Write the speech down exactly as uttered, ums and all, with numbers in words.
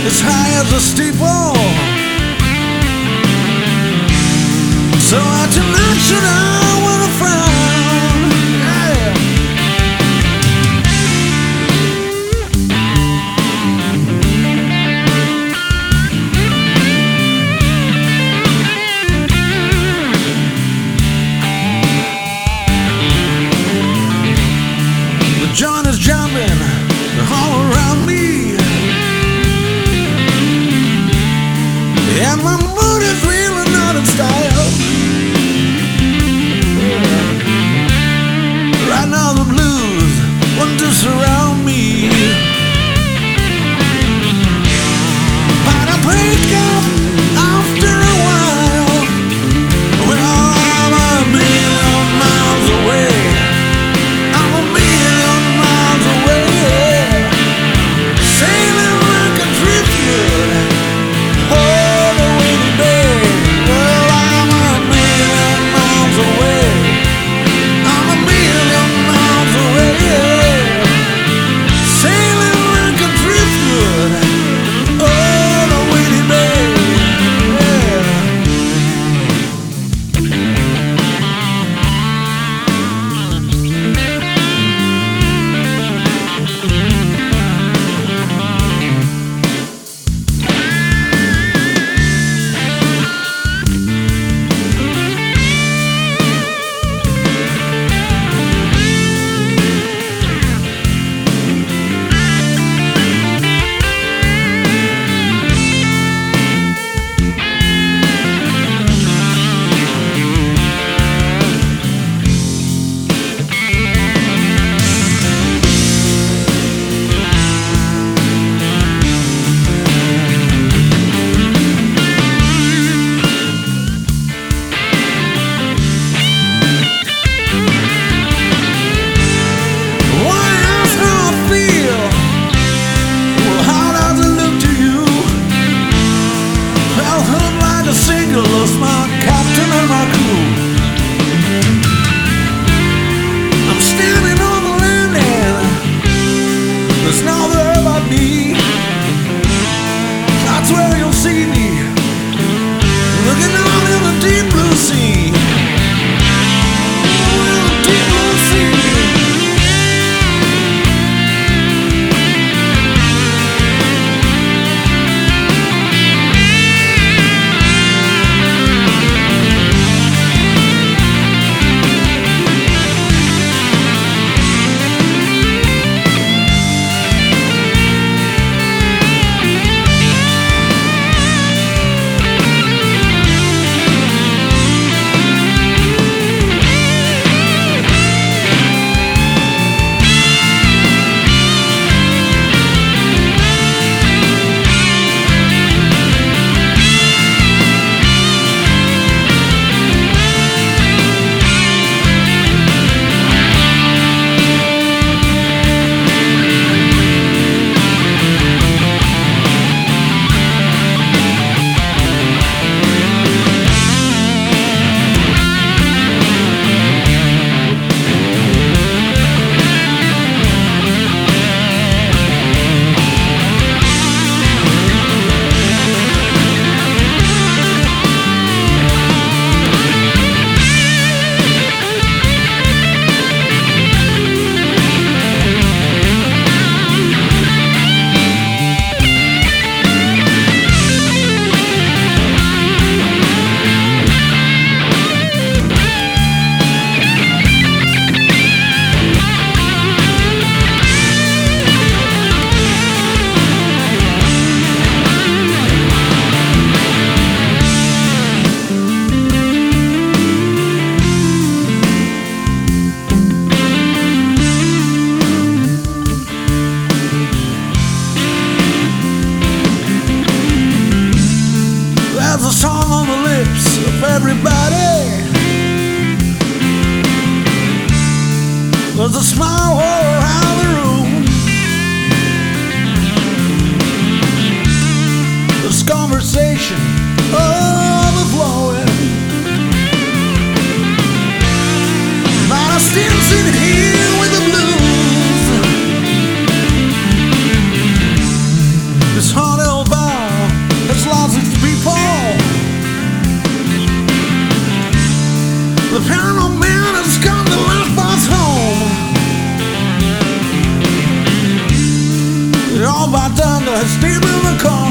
as high as a steeple. So I tonight should I with a frown, yeah. The joint is jumping all around me, and my mood is really not in style. Right now the blues want to surround me, but I break up after a while. Well, I'm a million miles away. I'm a million miles away, sailing like a driftwood all the way to bay. Well, I'm a million miles away. I'm a million miles away, sailing like a driftwood all the way to bay. Yeah. Lost my captain and my crew. I'm standing on the landing, there's no there but me. That's where you'll see me, looking out in the deep blue sea. In the deep blue sea. There's a song on the lips of everybody, there's a smile all around the room. There's conversation overflowing, but I still sit here with the blues. This heart held by all by thunder, steam in the car.